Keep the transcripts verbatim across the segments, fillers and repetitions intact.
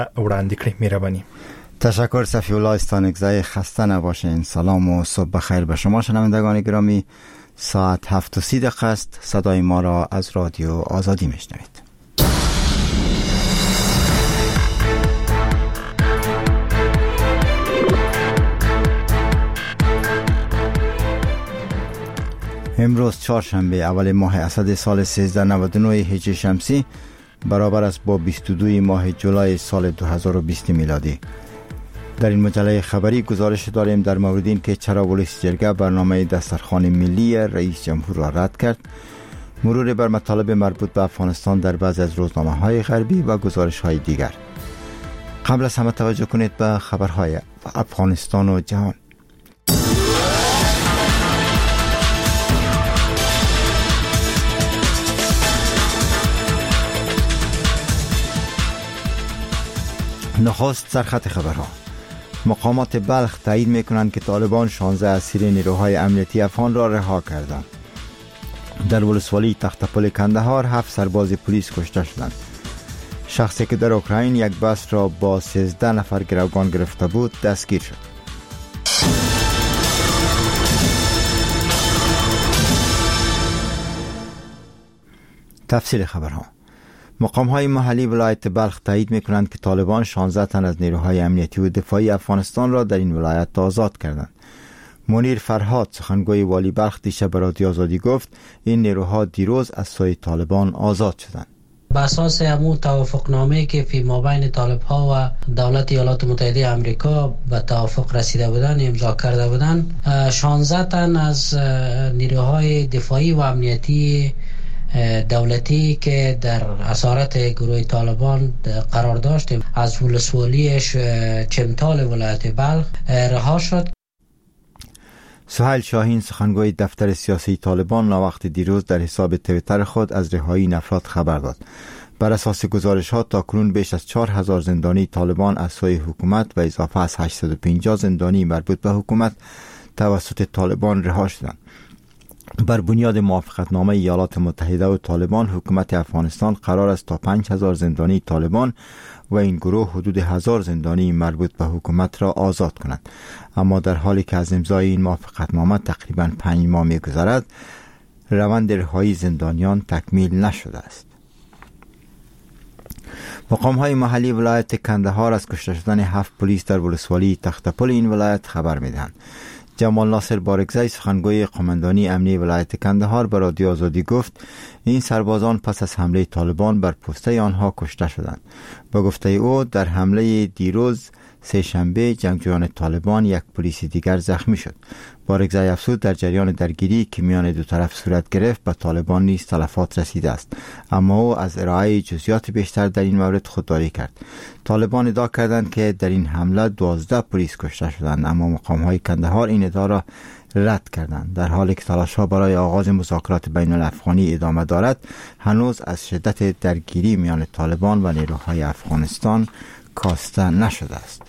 وړاندې کړي. مهرباني. تشکر صفی الله استانکزای. خسته نباشین. سلام و صبح بخیر به شما شنوندگان گرامی. ساعت هفت و سی دقیقه است. صدای ما را از رادیو آزادی میشنوید. امروز چهارشنبه اول ماه اسد سال سیزده نود و نه هجری شمسی برابر است با بیست و دو ماه جولای سال دو هزار و بیست میلادی. در این مجله خبری گزارش داریم در مورد این که چرا ولایت جرگه برنامه دسترخوان ملی رئیس جمهور را رد کرد، مرور بر مطالب مربوط به افغانستان در بعضی از روزنامه‌های غربی و گزارش‌های دیگر. قبل از همه توجه کنید به خبرهای افغانستان و جهان. نخست سرخط خبرها. مقامات بلخ تایید میکنند که طالبان شانزده اسیر نیروهای امنیتی افغان را رها کردند. در ولسوالی تختپل کندهار هفت سرباز پلیس کشته شدند. شخصی که در اوکراین یک بس را با سیزده نفر گروگان گرفته بود دستگیر شد. تفصیل خبرها. مقام‌های محلی ولایت بلخ تایید می‌کنند که طالبان شانزده تن از نیروهای امنیتی و دفاعی افغانستان را در این ولایت آزاد کردند. منیر فرهاد سخنگوی والی بلخ دیشب به رادیو آزادی گفت این نیروها دیروز از سوی طالبان آزاد شدند. بر اساس همون توافقنامه‌ای که فی مابین طالب‌ها و دولت ایالات متحده آمریکا به توافق رسیده بودند، امضا کرده بودند، شانزده تن از نیروهای دفاعی و امنیتی دولتی که در اسارت گروه طالبان قرار داشت از ولسوالیش چمتال ولایت بلخ رها شد. سهیل شاهین سخنگوی دفتر سیاسی طالبان ناوقت دیروز در حساب توییتر خود از رهایی این افراد خبر داد. بر اساس گزارش ها تاکنون بیش از چهار هزار زندانی طالبان از سوی حکومت و اضافه از هشتصد و پنجاه زندانی مربوط به حکومت توسط طالبان رها شدند. بر بنیاد موافقتنامه ایالات متحده و طالبان، حکومت افغانستان قرار است تا پنج هزار زندانی طالبان و این گروه حدود هزار زندانی مربوط به حکومت را آزاد کنند. اما در حالی که از امضای این موافقتنامه تقریباً پنج ماه می‌گذرد، روند رهایی زندانیان تکمیل نشده است. مقام‌های محلی ولایت کندهار از کشته شدن هفت پلیس در ولسوالی تختپل این ولایت خبر می‌دهند. جمال ناصر بارگزای سخنگوی قماندانی امنی ولایت کندهار به رادیو آزادی گفت این سربازان پس از حمله طالبان بر پسته آنها کشته شدند. با گفته او در حمله دیروز سه شنبه جنگجویان طالبان یک پلیس دیگر زخمی شد. بارگزای افزود در جریان درگیری که میان دو طرف صورت گرفت به طالبان نیز تلفات رسیده است، اما او از ارائه جزئیات بیشتر در این مورد خودداری کرد. طالبان ادعا کردند که در این حمله دوازده پلیس کشته شدند، اما مقام‌های کندهار این ادعا را رد کردند. در حالی که تلاش‌ها برای آغاز مذاکرات بین الافغانی ادامه دارد، هنوز از شدت درگیری میان طالبان و نیروهای افغانستان کاسته نشده است.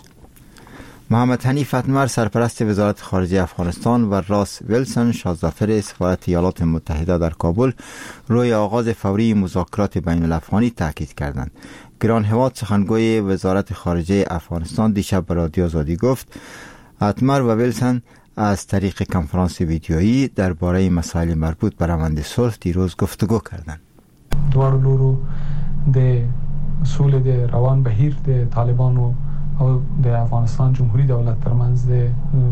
محمد حنیف اتمر سرپرست وزارت خارجه افغانستان و راس ویلسون شاهزادفر سفارت ایالات متحده در کابل روی آغاز فوری مذاکرات بین الافغانی تاکید کردند. گران هواد سخنگوی وزارت خارجه افغانستان دیشب به رادیو آزادی گفت اتمر و ویلسون از طریق کنفرانس ویدیویی درباره مسائل مربوط به روند صلح دیروز گفتگو کردند. دوار لورو د اصول د روان بهیر د طالبانو او د افغانستان جمهوری دولت ترمنځ د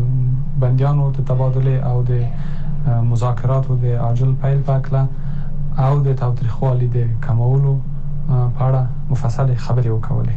بندیانو د تبادله او د مذاکرات او د عاجل پیل پاکلا او د تاوتریخوالي د کمولو په اړه مفصل خبرې وکولې.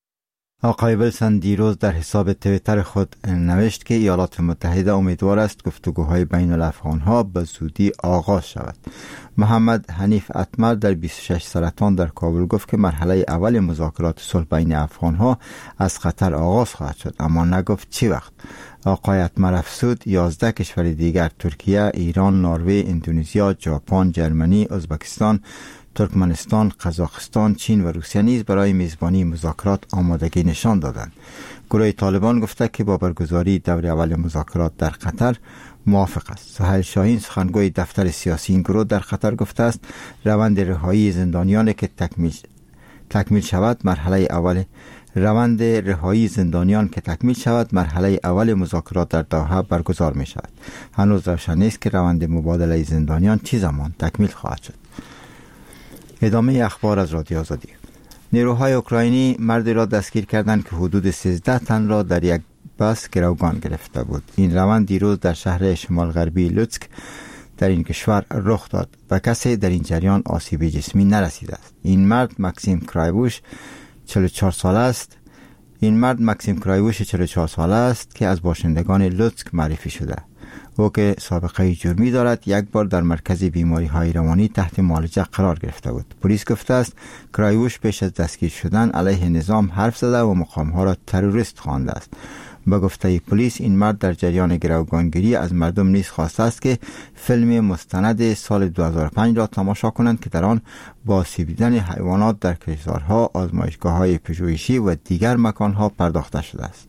آقای ویلسون دیروز در حساب توییتر خود نوشت که ایالات متحده امیدوار است گفتگوهای بین الافغانها به زودی آغاز شود. محمد حنیف اتمر در بیست و شش سرطان در کابل گفت که مرحله اول مذاکرات صلح بین افغانها از قطر آغاز خواهد شد، اما نگفت چی وقت. آقای اتمر افزود یازده کشور دیگر ترکیه، ایران، نروژ، اندونزیا، ژاپن، جرمنی، ازبکستان، ترکمنستان، قزاقستان، چین و روسیه نیز برای میزبانی مذاکرات آمادگی نشان دادند. گروه طالبان گفته که با برگزاری دور اول مذاکرات در قطر موافق است. سهیل شاهین سخنگوی دفتر سیاسی این گروه در قطر گفته است روند رهایی زندانیان که تکمیل تکمیل شود مرحله اول روند رهایی زندانیان که تکمیل شود مرحله اول مذاکرات در دوحه برگزار می شود. هنوز روشن نیست که روند مبادله زندانیان چه زمان تکمیل خواهد شد. ادامه اخبار از رادیو آزادی. نیروهای اوکراینی مردی را دستگیر کردند که حدود سیزده تن را در یک بس گروگان گرفته بود. این روند دیروز در شهر شمال غربی لوتسک در این کشور رخ داد و کسی در این جریان آسیب جسمی نرسیده است. این مرد مکسیم کرایووش چهل و چهار ساله است. این مرد مکسیم کرایووش چهل و چهار ساله است که از باشندگان لوتسک معرفی شده. او که سابقه جرمی دارد یک بار در مرکز بیماری های روانی تحت معالجه قرار گرفته بود. پلیس گفته است کرایووش پیش از دستگیر شدن علیه نظام حرف زده و مقام ها را تروریست خوانده است. با گفته پلیس این مرد در جریان گروگانگیری از مردم نیز خواسته است که فیلم مستند سال دو هزار و پنج را تماشا کنند که در آن با آسیب دیدن حیوانات در کشتزارها، آزمایشگاه‌های پژوهشی و دیگر مکان‌ها پرداخته شده است.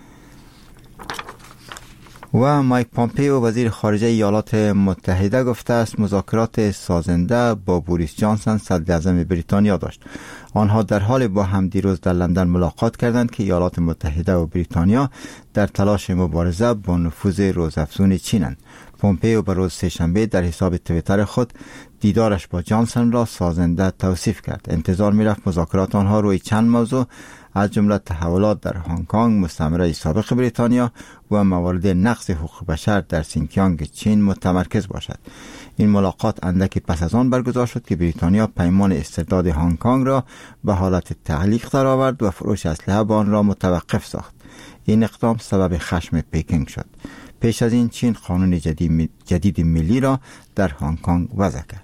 و مایک پامپئو وزیر خارجه ایالات متحده گفته است مذاکرات سازنده با بوریس جانسون صدر اعظم بریتانیا داشت. آنها در حال با هم دیروز در لندن ملاقات کردند که ایالات متحده و بریتانیا در تلاش مبارزه با نفوذ روزافزون چینند. پامپئو به روز سه‌شنبه در حساب توییتر خود دیدارش با جانسون را سازنده توصیف کرد. انتظار می‌رفت مذاکرات آنها روی چند موضوع از جمله تحولات در هنگ کنگ، مستعمره سابق بریتانیا و موارد نقض حقوق بشر در سینکیانگ چین متمرکز باشد. این ملاقات اندکی پس از آن برگزار شد که بریتانیا پیمان استرداد هنگ کنگ را به حالت تعلیق درآورد و فروش اسلحه به آن را متوقف ساخت. این اقدام سبب خشم پکینگ شد. پیش از این چین قانون جدید, جدید ملی را در هنگ کنگ وضع کرد.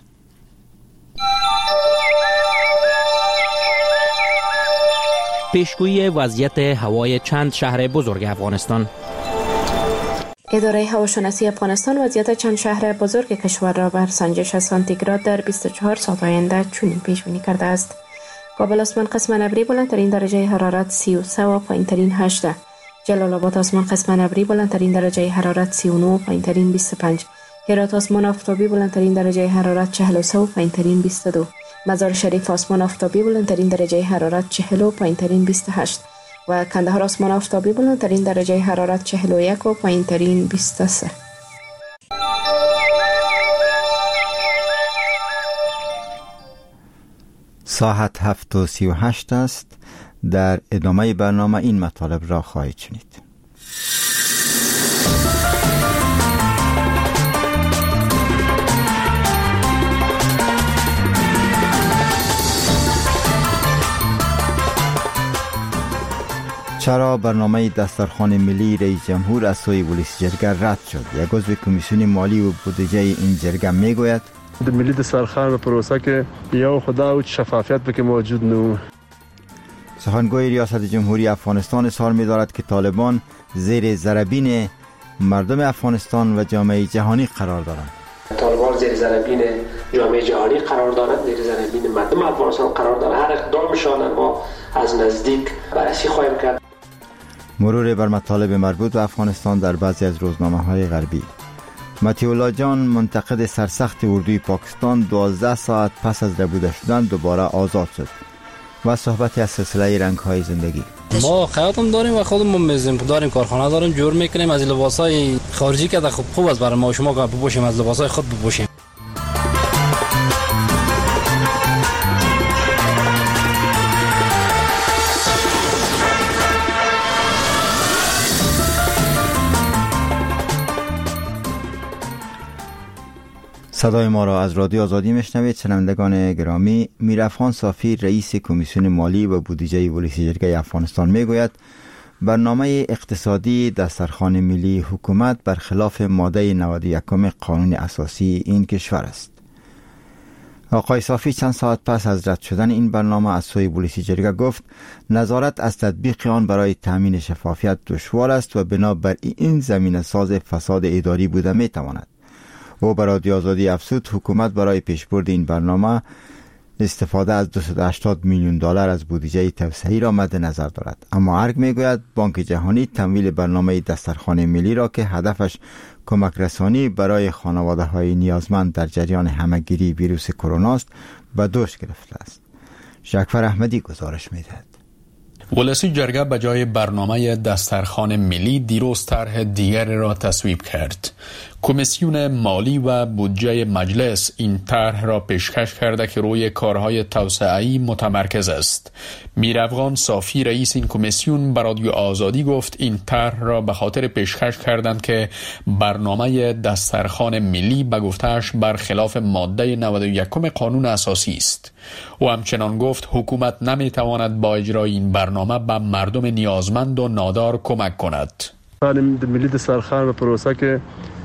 پیشگویی وضعیت هوای چند شهر بزرگ افغانستان. اداره هواشناسی افغانستان وضعیت چند شهر بزرگ کشور را بر سنجش سانتیگراد در بیست و چهار ساعت آینده چنین پیش بینی کرده است. کابل آسمان قسم ابری بلندترین درجه حرارت سی و سه و پایینترین هشت. جلال آباد آسمان قسم ابری بلندترین درجه حرارت سی و نه و پایینترین بیست و پنج. هرات آسمان آفتابی بلندترین درجه حرارت چهل و سه و پایینترین بیست و دو. مزار شریف آسمان آفتابی بلندترین درجه حرارت چهل و پایینترین بیست و هشت و کندهار آسمان آفتابی بلندترین درجه حرارت چهل و یک و پایینترین بیست و سه. ساعت هفت و سی و هشت است. در ادامه برنامه این مطالب را خواهید شنید. چرا برنامه دسترخوان ملی رئیس جمهور از سوی پلیس جرگه رد شد؟ یک عضو کمیسیون مالی و بودجه این جرگه میگوید د ملی دسترخوان و پروسه که یا خدا و شفافیت به که موجود نو. سخنگوی ریاست جمهوری افغانستان اظهار می‌دارد که طالبان زیر ضربین مردم افغانستان و جامعه جهانی قرار دارند. طالبان زیر ضربین جامعه جهانی قرار دارند، زیر ضربین مردم افغانستان قرار دارند. هر اقدامشان ما از نزدیک بررسی خواهیم کرد. مرور بر مطالب مربوط به افغانستان در بعضی از روزنامه‌های غربی. مطیع جان منتقد سرسخت اردوی پاکستان دوازده ساعت پس از ربوده شدن دوباره آزاد شد و صحبتی از سلسله رنگ‌های زندگی. ما خیاطم داریم و خودمون میزیم داریم، کارخانه داریم، جور میکنیم. از لباسای خارجی که خوب خوب است برای ما شما که بپوشیم، از لباسای خود بپوشیم. صدای ما را از رادیو آزادی میشنوید. شنوندگان گرامی، میرافخان صافی رئیس کمیسیون مالی و بودجه پلیس جرگه افغانستان میگوید برنامه اقتصادی دسترخوان ملی حکومت برخلاف ماده نود و یک قانون اساسی این کشور است. آقای صافی چند ساعت پس از رد شدن این برنامه از سوی پلیس جرگه گفت نظارت از تطبیق آن برای تامین شفافیت دشوار است و بنابر این زمینه ساز فساد اداری بوده میتواند. او بر رادیو آزادی افزود حکومت برای پیشبرد این برنامه استفاده از دویست و هشتاد میلیون دلار از بودجه توسعه‌ای را مد نظر دارد. اما ارگ میگوید بانک جهانی تمویل برنامه دسترخوان ملی را که هدفش کمک رسانی برای خانواده های نیازمند در جریان همهگیری ویروس کرونا است به دوش گرفته است. شکفر احمدی گزارش میدهد. ولسی جرگه به جای برنامه دسترخوان ملی دیروز طرح دیگری را تصویب کرد. کمیسیون مالی و بودجه مجلس این طرح را پیشکش کرده که روی کارهای توسعه‌ای متمرکز است. میرافغان صافی رئیس این کمیسیون به رادیو آزادی گفت این طرح را به خاطر پیشکش کردند که برنامه دسترخوان ملی به گفته‌اش برخلاف ماده نود و یک قانون اساسی است. او همچنان گفت حکومت نمیتواند با اجرای این برنامه به مردم نیازمند و نادار کمک کند. ملی دسترخوان و پروسه که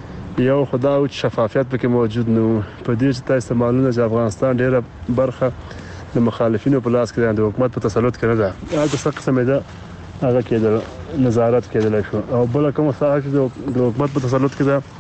یو خدا او شفافیت پکې موجود نه په دې چې تاسو معلومه چې افغانستان ډیره برخه د مخالفینو په لاس کې ده، د حکومت په تسلط کې نه ده. هغه څه قسمه ده هغه کېدل نظارت کېدل شو او بل کوم څه چې د حکومت په تسلط کې ده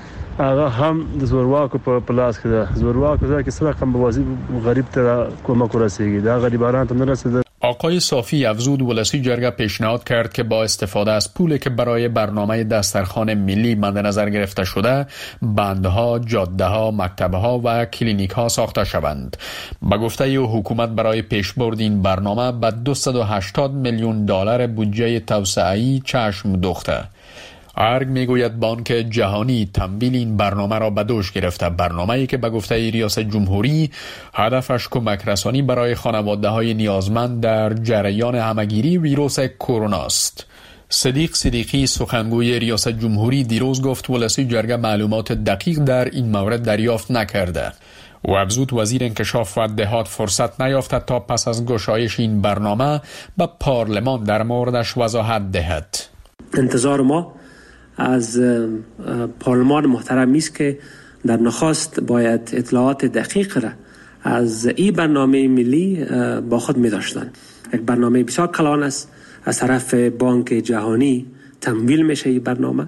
هغه هم د زورواکو په لاس کې ده. زورواکو ځکه سره کوم بوازي غریب ته کومک ورسیږي، دا غریبانو ته نه رسیده. آقای صافی افزود ولسی جرگه پیشنهاد کرد که با استفاده از پولی که برای برنامه دسترخوان ملی مد نظر گرفته شده بندها، جاده‌ها، مکتب‌ها و کلینیک‌ها ساخته شوند. با گفته او حکومت برای پیشبرد این برنامه به دویست و هشتاد میلیون دلار بودجه توسعه‌ای چشم دوخته. ارگ میگوید بانک جهانی تمویل این برنامه را به دوش گرفته. برنامه‌ای که به گفته ریاست جمهوری هدفش کمک رسانی برای خانواده‌های نیازمند در جریان همگیری ویروس کرونا است. صدیق صدیقی سخنگوی ریاست جمهوری دیروز گفت ولسی جرگه معلومات دقیق در این مورد دریافت نکرده. و افزود وزیر انکشاف و دهات فرصت نیافته تا پس از گشایش این برنامه به پارلمان در موردش وضاحت دهد. انتظار ما از پارلمان محترم است که در نخست باید اطلاعات دقیق را از این برنامه ملی با خود می داشتند. یک برنامه بسیار کلان است، از طرف بانک جهانی تمویل میشه این برنامه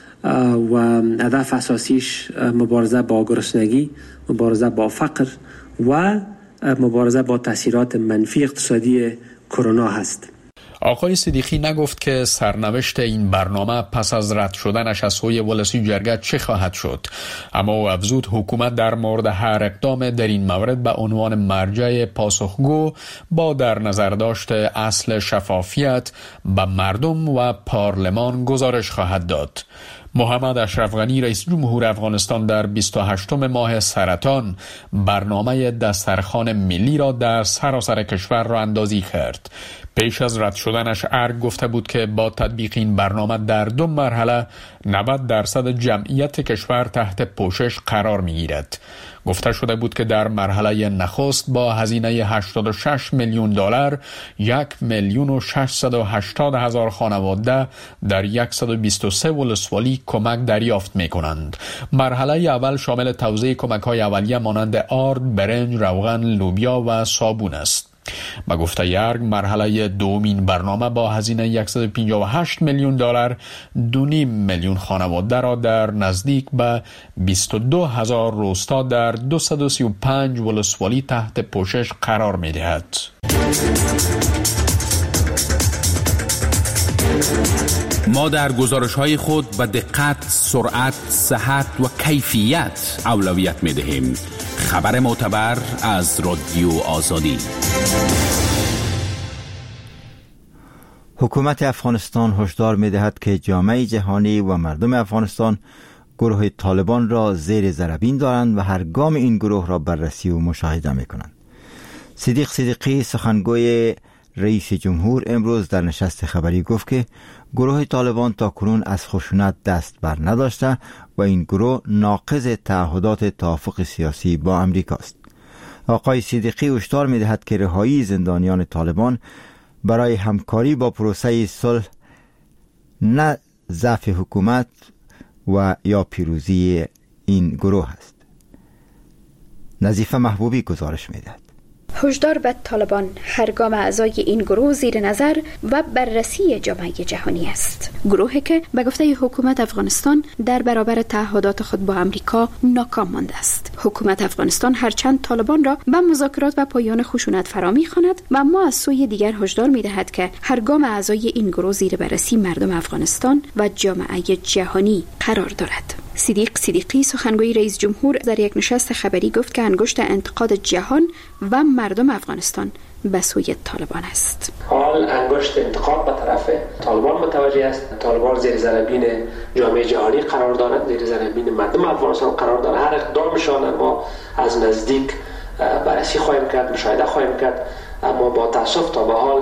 و هدف اساسیش مبارزه با گرسنگی، مبارزه با فقر و مبارزه با تاثیرات منفی اقتصادی کرونا هست. آقای صدیقی نگفت که سرنوشت این برنامه پس از رد شدنش از سوی ولسی جرگه چه خواهد شد، اما او افزود حکومت در مورد هر اقدام در این مورد به عنوان مرجع پاسخگو با در نظر داشت اصل شفافیت به مردم و پارلمان گزارش خواهد داد. محمد اشرف غنی رئیس جمهور افغانستان در بیست و هشتم ماه سرطان برنامه دسترخوان ملی را در سراسر کشور راه اندازی کرد. پیش از رد شدنش ارگ گفته بود که با تطبیق این برنامه در دو مرحله نود درصد جمعیت کشور تحت پوشش قرار می گیرد. گفته شده بود که در مرحله نخست با هزینه هشتاد و شش میلیون دلار یک میلیون و ششصد و هشتاد هزار خانواده در صد و بیست و سه ولسوالی کمک دریافت می کنند. مرحله اول شامل توزیع کمک های اولیه مانند آرد، برنج، روغن، لوبیا و صابون است. با گفته یارگ مرحله دومین برنامه با هزینه صد و پنجاه و هشت میلیون دلار دو و نیم میلیون خانواده را در نزدیک به بیست و دو هزار روستا در دویست و سی و پنج ولسوالی تحت پوشش قرار می دهد. ما در گزارش‌های خود به دقت، سرعت، صحت و کیفیت اولویت می دهیم. خبر معتبر از رادیو آزادی. حکومت افغانستان هشدار می دهد که جامعه جهانی و مردم افغانستان گروه طالبان را زیر ذره دارند و هر گام این گروه را بررسی و مشاهده می کنند. صدیق صدیقی سخنگوی رئیس جمهور امروز در نشست خبری گفت که گروه طالبان تا کنون از خشونت دست بر نداشته و این گروه ناقض تعهدات توافق سیاسی با امریکا است. آقای صدیقی هشدار می‌دهد که رهایی زندانیان طالبان برای همکاری با پروسه صلح نه ضعف حکومت و یا پیروزی این گروه است. نظیفه محبوبی گزارش می‌دهد. هشدار به طالبان هر گام اعضای این گروه زیر نظر و بررسی جامعه جهانی است. گروهی که به گفته حکومت افغانستان در برابر تعهدات خود با امریکا ناکام مانده است. حکومت افغانستان هرچند طالبان را به مذاکرات و پایان خشونت فرا می‌خواند و اما از سوی دیگر هشدار می‌دهد که هر گام اعضای این گروه زیر بررسی مردم افغانستان و جامعه جهانی قرار دارد. صدیق صدیقی سخنگوی رئیس جمهور در یک نشست خبری گفت که انگشت انتقاد جهان و مردم افغانستان به سوی طالبان است. حال انگشت انتقاد به طرف طالبان متوجه است. طالبان زیر ذره‌بین جامعه جهانی قرار دارد، زیر ذره‌بین مردم افغانستان قرار دارد. هر اقدامشان ما از نزدیک بررسی خواهیم کرد، مشاهده خواهیم کرد، اما با تأسف تا به حال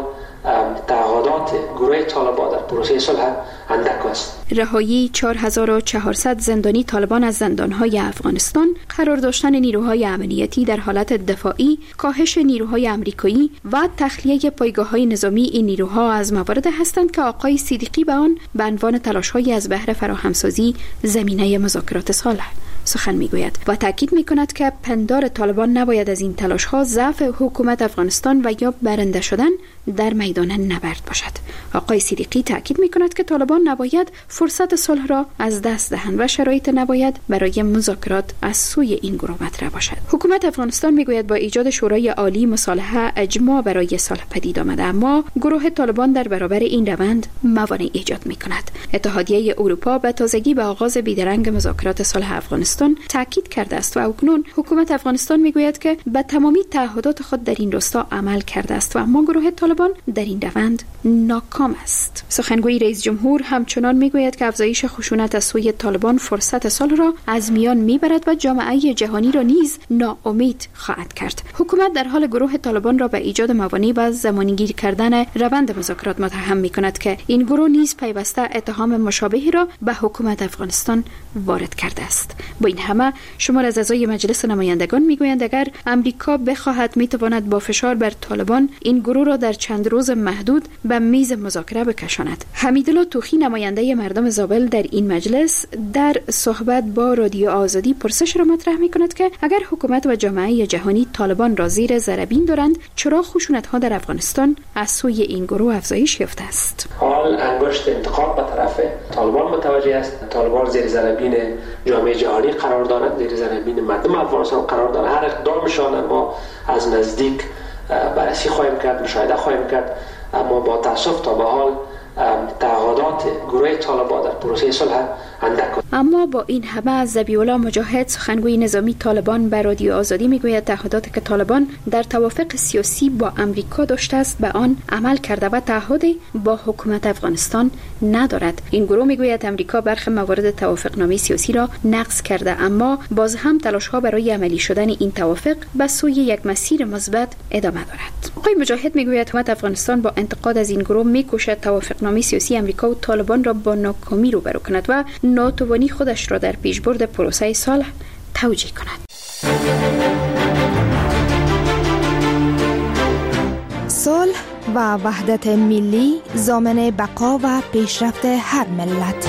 تعهدات گروه طالبان در پروسه صلح اندک است. رهایی چهار هزار و چهارصد زندانی طالبان از زندانهای افغانستان، قرار داشتن نیروهای امنیتی در حالت دفاعی، کاهش نیروهای امریکایی و تخلیه پایگاه‌های نظامی این نیروها از موارد هستند که آقای صدیقی به آن به عنوان تلاش‌های از بهر فراهمسازی زمینه مذاکرات صلح سخن میگوید و تاکید میکند که پندار طالبان نباید از این تلاش‌ها ضعف حکومت افغانستان و یا برنده شدن در میدان نبرد باشد. آقای صدیقی تاکید میکند که طالبان نباید فرصت صلح را از دست دهند و شرایط نباید برای مذاکرات از سوی این گروه مطرح باشد. حکومت افغانستان میگوید با ایجاد شورای عالی مصالحه اجماع برای صلح پدید آمده، اما گروه طالبان در برابر این روند موانع ایجاد میکند. اتحادیه اروپا به تازگی به آغاز بیدرنگ مذاکرات صلح افغانستان تاکید کرده است و اکنون حکومت افغانستان میگوید که به تمامی تعهدات خود در این راستا عمل کرده است و اما گروه طالبان در این روند ناکام است. سخنگوی رئیس جمهور همچنان میگوید که افزایش خشونت از سوی طالبان فرصت صلح را از میان میبرد و جامعه جهانی را نیز ناامید خواهد کرد. حکومت در حال گروه طالبان را به ایجاد موانع و زمانگیر کردن روند مذاکرات متهم میکند که این گروه نیز پیوسته اتهام مشابهی را به حکومت افغانستان وارد کرده است. با این همه شمار از اعضای مجلس نمایندگان میگویند اگر امریکا بخواهد میتواند با فشار بر طالبان این گروه را در چند روز محدود به میز مذاکره بکشاند. حمیدالله توخی نماینده مردم زابل در این مجلس در صحبت با رادیو آزادی پرسش را مطرح میکند که اگر حکومت و جامعه جهانی طالبان را زیر ذره‌بین دارند، چرا خشونت ها در افغانستان از سوی این گروه افزایش یافته است؟ حال انگشت انتقاد به طرف طالبان متوجه است. طالبان زیر ذره‌بین جامعه جهانی قرار دارد، زیر ذره‌بین مردم افغانستان قرار دارد. هر اقدامشان ما از نزدیک بررسی خواهیم کرد، مشاهده خواهیم کرد، اما با تأسف تا به حال تعهدات گروه طالبان در پروسه صلح اندک. اما با این همه از ذبیح‌الله مجاهد سخنگوی نظامی طالبان به رادیو آزادی میگوید تعهداتی که طالبان در توافق سیاسی با امریکا داشته است به آن عمل کرده و تعهدی با حکومت افغانستان ندارد. این گروه میگوید امریکا برخی موارد توافقنامه سیاسی را نقض کرده، اما باز هم تلاش‌ها برای عملی شدن این توافق به سوی یک مسیر مثبت ادامه دارد. آقای مجاهد میگوید حکومت افغانستان با انتقاد از این گروه میکوشد توافقنامه سیاسی امریکا و طالبان را با ناکامی روبرو کند و ناتوانی خودش را در پیشبرد پروسه صلح توجیه کند. صلح و وحدت ملی ضامن بقا و پیشرفت هر ملت.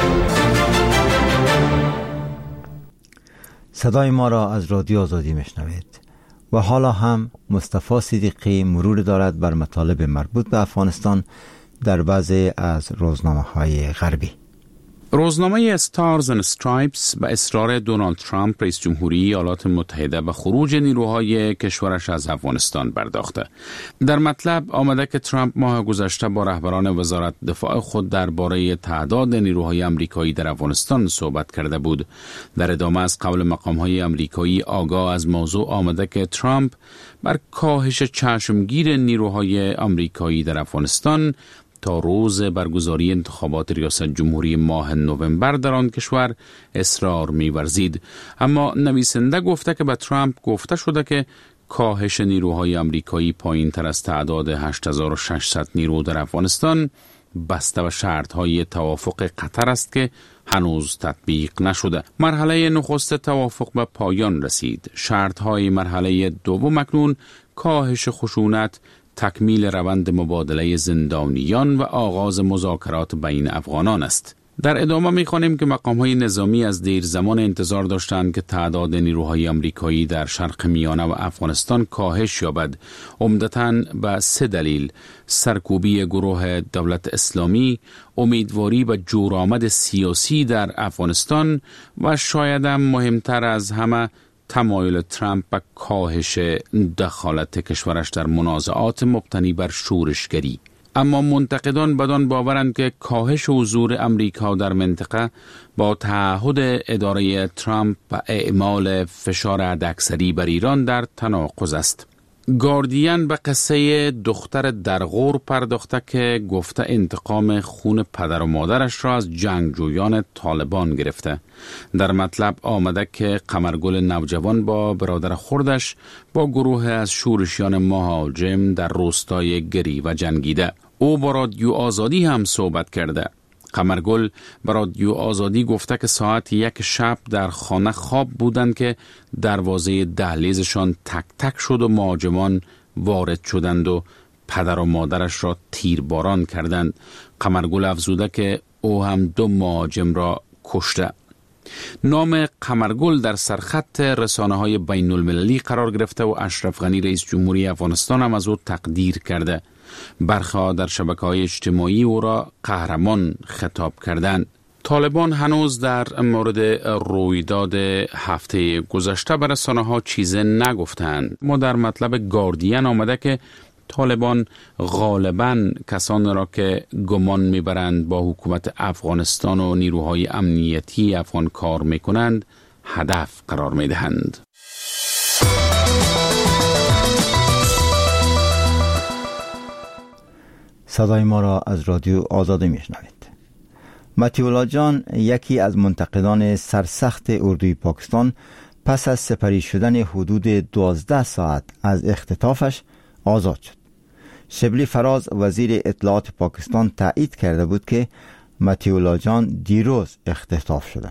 صدای ما را از رادیو آزادی میشنوید و حالا هم مصطفی صدیقی مرور دارد بر مطالب مربوط به افغانستان در بعضی از روزنامه‌های غربی. روزنامه استارز اند استرایپس به اصرار دونالد ترامپ رئیس جمهوری ایالات متحده به خروج نیروهای کشورش از افغانستان پرداخته. در مطلب آمده که ترامپ ماه گذشته با رهبران وزارت دفاع خود درباره تعداد نیروهای آمریکایی در افغانستان صحبت کرده بود. در ادامه از قول مقام‌های آمریکایی آگاه از موضوع آمده که ترامپ بر کاهش چشمگیر نیروهای آمریکایی در افغانستان تا روز برگزاری انتخابات ریاست جمهوری ماه نوامبر در آن کشور اصرار می‌ورزید. اما نویسنده گفته که به ترامپ گفته شده که کاهش نیروهای آمریکایی پایین‌تر از تعداد هشت هزار و ششصد نیرو در افغانستان بسته به شرط‌های توافق قطر است که هنوز تطبیق نشده. مرحله نخست توافق به پایان رسید. شرط‌های مرحله دوم اکنون کاهش خشونت، تکمیل روند مبادله زندانیان و آغاز مذاکرات بین افغانان است. در ادامه می‌خوانیم که مقام‌های نظامی از دیر زمان انتظار داشتند که تعداد نیروهای آمریکایی در شرق میانه و افغانستان کاهش یابد، عمدتاً به سه دلیل: سرکوبی گروه دولت اسلامی، امیدواری به جورآمد سیاسی در افغانستان و شاید هم مهمتر از همه تمایل ترامپ به کاهش دخالت کشورش در منازعات مبتنی بر شورشگری. اما منتقدان بدان باورند که کاهش حضور امریکا در منطقه با تعهد اداره ترامپ و اعمال فشار حداکثری بر ایران در تناقض است. گاردین به قصه دختر در غور پرداخته که گفته انتقام خون پدر و مادرش را از جنگجویان طالبان گرفته. در مطلب آمده که قمرگل نوجوان با برادر خردش با گروه از شورشیان مهاجم در روستای گریوه جنگیده. او با رادیو آزادی هم صحبت کرده. قمرگل به رادیو آزادی گفته که ساعت یک شب در خانه خواب بودند که دروازه دهلیزشان تک تک شد و مهاجمان وارد شدند و پدر و مادرش را تیرباران کردند. قمرگل افزوده که او هم دو مهاجم را کشته. نام قمرگل در سرخط رسانه‌های بین المللی قرار گرفته و اشرف غنی رئیس جمهوری افغانستان هم از او تقدیر کرده. برخی در شبکه‌های اجتماعی او را قهرمان خطاب کردند. طالبان هنوز در مورد رویداد هفته گذشته به رسانه‌ها چیزی نگفتند. ما در مطلب گاردین آمده که طالبان غالباً کسان را که گمان میبرند با حکومت افغانستان و نیروهای امنیتی افغان کار میکنند هدف قرار میدهند. صدای ما را از رادیو آزادی میشنوید. متیولا جان، یکی از منتقدان سرسخت اردوی پاکستان، پس از سپری شدن حدود دوازده ساعت از اختطافش آزاد شد. شبلی فراز وزیر اطلاعات پاکستان تایید کرده بود که متیولا جان دیروز اختطاف شده.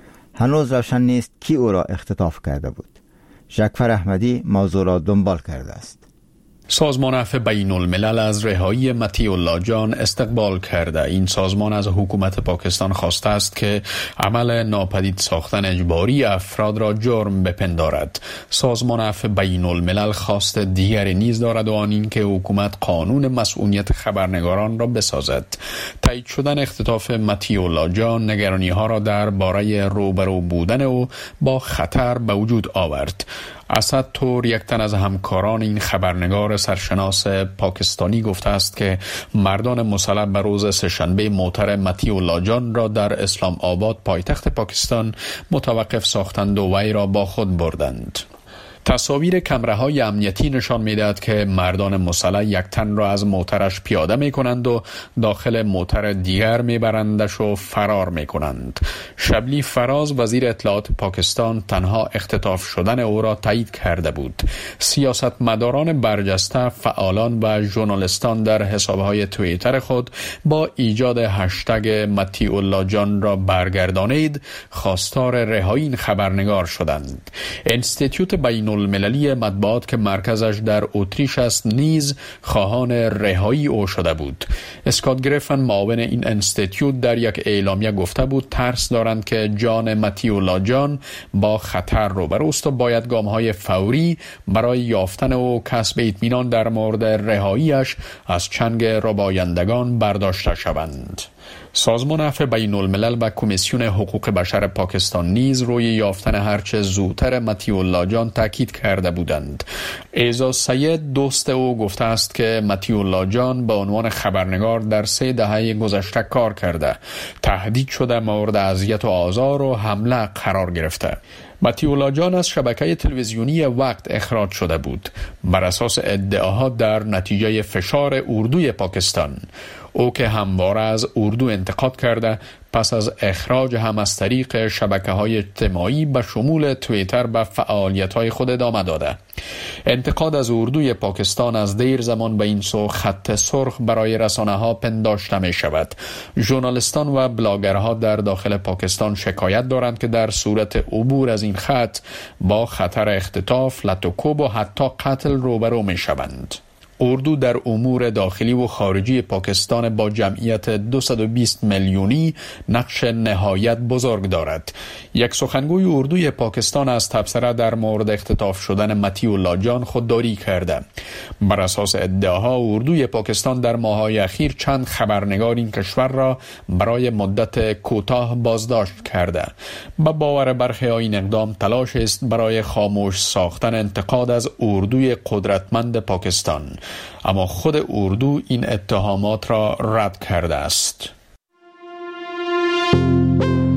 هنوز روشن نیست کی او را اختطاف کرده بود. جعفر احمدی موضوع را دنبال کرده است. سازمان عفو بین الملل از رهایی متی‌الله جان استقبال کرده. این سازمان از حکومت پاکستان خواسته است که عمل ناپدید ساختن اجباری افراد را جرم بپندارد. سازمان عفو بین الملل خواست دیگری نیز دارد و آن این که حکومت قانون مسئولیت خبرنگاران را بسازد. تایید شدن اختطاف متی‌الله جان نگرانی ها را درباره روبرو بودن او با خطر به وجود آورد. اسد تور، یک تن از همکاران این خبرنگار سرشناس پاکستانی، گفته است که مردان مسلح به روز سه‌شنبه معتر متی‌الله جان را در اسلام آباد پایتخت پاکستان متوقف ساختند و وی را با خود بردند. تصاویر کمره‌های امنیتی نشان می‌دهد که مردان مسلح یک تن را از موترش پیاده می‌کنند و داخل موتر دیگر می‌برندش و فرار می‌کنند. شبلی فراز وزیر اطلاعات پاکستان تنها اختطاف شدن او را تایید کرده بود. سیاستمداران برجسته، فعالان و ژورنالیستان در حساب‌های توییتر خود با ایجاد هشتگ متی‌الله جان را برگردانید خواستار رهایی این خبرنگار شدند. انستیتوت بین المللی مطبوعات که مرکزش در اتریش است نیز خواهان رهایی او شده بود. اسکات گریفن، معاون این انستیتوت، در یک اعلامیه گفته بود ترس دارند که جان متی‌الله جان با خطر روبروست و باید گام‌های فوری برای یافتن و کسب اطمینان در مورد رهاییش از چنگ ربایندگان برداشته شوند. سازمان عفو بین الملل و کمیسیون حقوق بشر پاکستان نیز روی یافتن هرچه زودتر متی‌الله جان تاکید کرده بودند. اعزاز سید، دوست او، گفته است که متی‌الله جان به عنوان خبرنگار در سه دهه گذشته کار کرده، تهدید شده، مورد اذیت و آزار و حمله قرار گرفته. متی‌الله جان از شبکه تلویزیونی وقت اخراج شده بود بر اساس ادعاها در نتیجه فشار اردوی پاکستان. او که همواره از اردو انتقاد کرده، پس از اخراج هم از طریق شبکه‌های اجتماعی به شمول توییتر به فعالیت‌های خود ادامه داده. انتقاد از اردوی پاکستان از دیر زمان به این سو خط سرخ برای رسانه‌ها پنداشته می شود. ژورنالیستان و بلاگرها در داخل پاکستان شکایت دارند که در صورت عبور از این خط با خطر اختطاف، لطوکوب و حتی قتل روبرو می شوند. اردو در امور داخلی و خارجی پاکستان با جمعیت دویست و بیست میلیونی نقش نهایت بزرگ دارد. یک سخنگوی اردوی پاکستان از تبصره در مورد اختطاف شدن متی‌الله جان خودداری کرده. بر اساس ادعاها اردوی پاکستان در ماه‌های اخیر چند خبرنگار این کشور را برای مدت کوتاه بازداشت کرده. با باور برخی این اقدام تلاش است برای خاموش ساختن انتقاد از اردوی قدرتمند پاکستان، اما خود اردو این اتهامات را رد کرده است.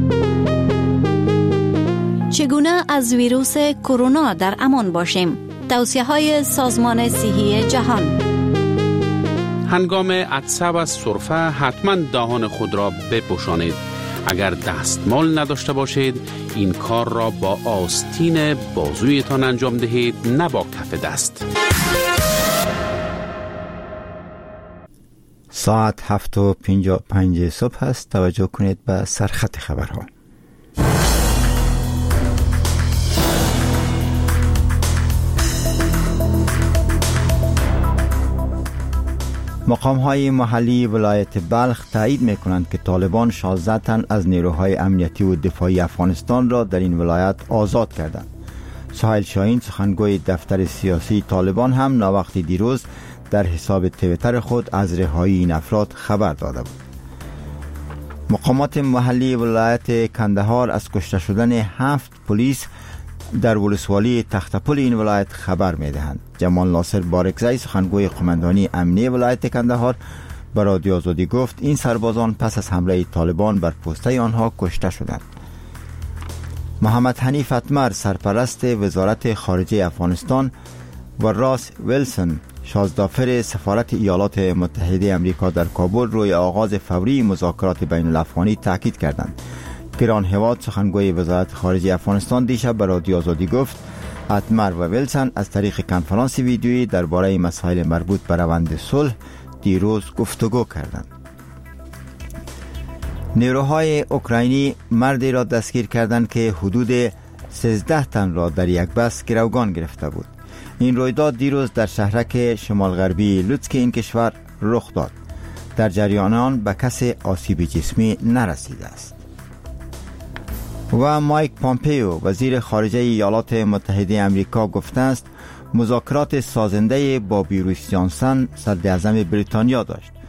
چگونه از ویروس کرونا در امان باشیم؟ توصیه‌های سازمان صحی جهان. هنگام عطسه و سرفه حتما دهان خود را بپوشانید. اگر دستمال نداشته باشید این کار را با آستین بازویتان انجام دهید، نه با کف دست. ساعت هفت و پنجاه و پنج صبح است. توجه کنید به سرخط خبرها. مقام‌های محلی ولایت بلخ تایید می‌کنند که طالبان شانزده تن از نیروهای امنیتی و دفاعی افغانستان را در این ولایت آزاد کردند. سهیل شاهین سخنگوی دفتر سیاسی طالبان هم ناوقت دیروز در حساب توییتر خود از رهایی این افراد خبر داده بود. مقامات محلی ولایت کندهار از کشته شدن هفت پلیس در ولسوالی تختپل این ولایت خبر می‌دهند. جمال ناصر بارکزی سخنگوی قماندانی امنیه ولایت کندهار به رادیو آزادی گفت این سربازان پس از حمله طالبان بر پوسته آنها کشته شدند. محمد حنیف اتمر سرپرست وزارت خارجه افغانستان و راس ویلسون شازدافر سفارت ایالات متحده آمریکا در کابل روی آغاز فوری مذاکرات بین الافغانی تاکید کردند. گران هواد سخنگوی وزارت خارجه افغانستان دیشب به رادیو آزادی گفت اتمر و ویلسون از طریق کنفرانس ویدیویی درباره مسائل مربوط به روند صلح دیروز گفتگو کردند. نیروهای اوکراینی مردی را دستگیر کردند که حدود سیزده تن را در یک بس گروگان گرفته بود. این رویداد دیروز در شهرک شمال غربی لوتسک این کشور رخ داد. در جریان آن به کسی آسیب جسمی نرسیده است. و مایک پامپیو وزیر خارجه ایالات متحده آمریکا گفته است مذاکرات سازنده با بوریس جانسن صدراعظم بریتانیا داشت.